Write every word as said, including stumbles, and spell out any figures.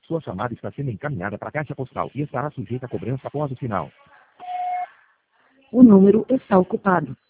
Sua chamada está sendo encaminhada para a caixa postal e estará sujeita a cobrança após o sinal. O número está ocupado.